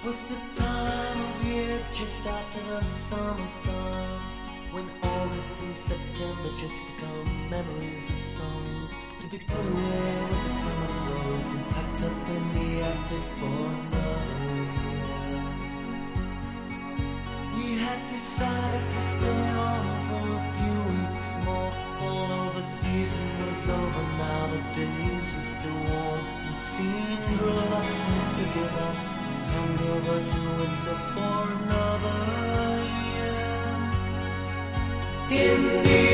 Was the time of year just after the summer's gone, when August and September just become memories of songs to be put away with the summer clothes and packed up in the attic for another year. We had decided to stay on for a few weeks more, although the season was over now. The days were still warm and seemed reluctant to give up and hand over to winter for another year. In the